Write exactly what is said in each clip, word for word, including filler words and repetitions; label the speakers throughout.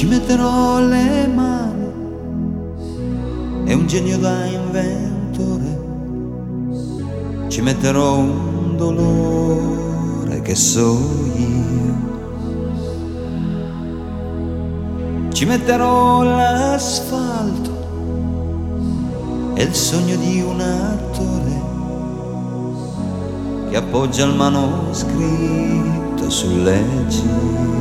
Speaker 1: ci metterò le mani, è un genio da inventore, ci metterò un dolore che so io, ci metterò l'asfalto e il sogno di un attore che appoggia il manoscritto sul leggio.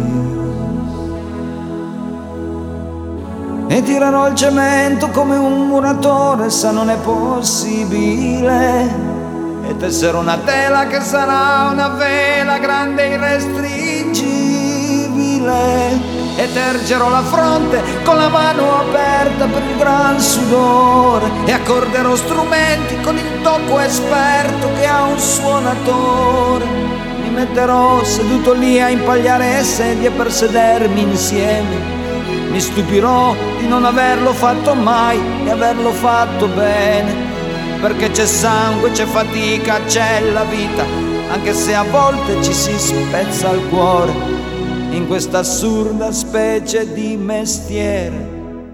Speaker 1: E tirerò il cemento come un muratore, sa non è possibile, e tesserò una tela che sarà una vela grande e irrestringibile, e tergerò la fronte con la mano aperta per il gran sudore, e accorderò strumenti con il tocco esperto che ha un suonatore. Mi metterò seduto lì a impagliare sedie per sedermi insieme. Mi stupirò di non averlo fatto mai e averlo fatto bene, perché c'è sangue, c'è fatica, c'è la vita, anche se a volte ci si spezza il cuore in questa assurda specie di mestiere.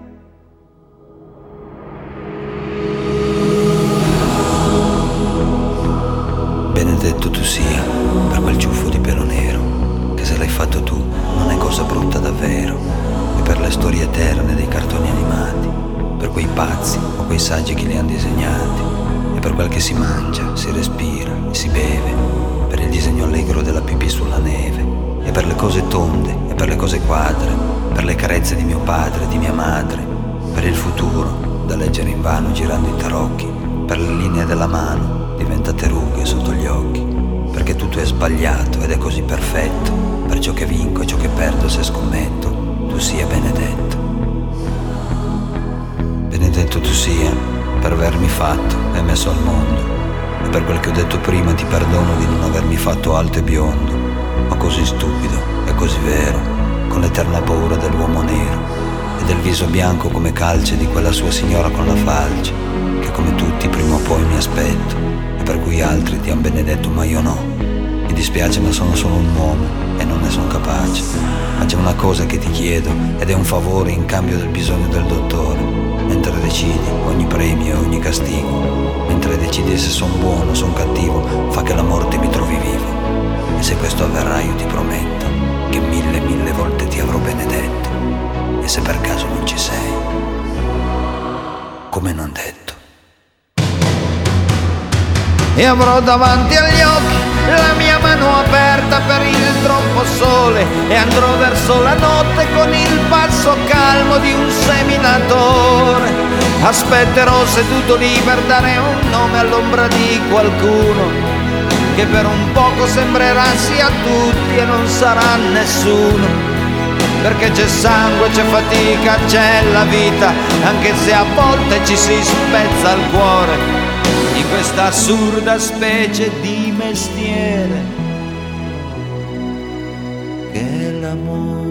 Speaker 2: Benedetto tu sia per quel ciuffo di pelo nero, che se l'hai fatto tu non è cosa brutta davvero, e per le storie eterne dei cartoni animati, per quei pazzi o quei saggi che li hanno disegnati, e per quel che si mangia, si respira e si beve, per il disegno allegro della pipì sulla neve, e per le cose tonde e per le cose quadre, per le carezze di mio padre e di mia madre, per il futuro da leggere invano girando i tarocchi, per le linee della mano diventate rughe sotto gli occhi, perché tutto è sbagliato ed è così perfetto, per ciò che vinco e ciò che perdo se scommetto, tu sia benedetto. Benedetto tu sia per avermi fatto e messo al mondo, e per quel che ho detto prima ti perdono di non avermi fatto alto e biondo, ma così stupido e così vero, con l'eterna paura dell'uomo nero e del viso bianco come calce di quella sua signora con la falce, che come tutti prima o poi mi aspetto, e per cui altri ti han benedetto ma io no. Mi dispiace ma sono solo un uomo e non ne sono capace, ma c'è una cosa che ti chiedo ed è un favore in cambio del bisogno del dottore, mentre decidi ogni premio e ogni castigo, mentre decidi se son buono o son cattivo, fa che la morte mi trovi vivo, e se questo avverrà io ti prometto che mille mille volte ti avrò benedetto, e se per caso non ci sei, come non detto.
Speaker 1: E avrò davanti agli occhi la mia mano aperta per il troppo sole, e andrò verso la notte con il passo calmo di un seminatore. Aspetterò seduto lì per dare un nome all'ombra di qualcuno, che per un poco sembrerà sia tutti e non sarà nessuno, perché c'è sangue, c'è fatica, c'è la vita, anche se a volte ci si spezza il cuore di questa assurda specie di mestiere che è l'amore.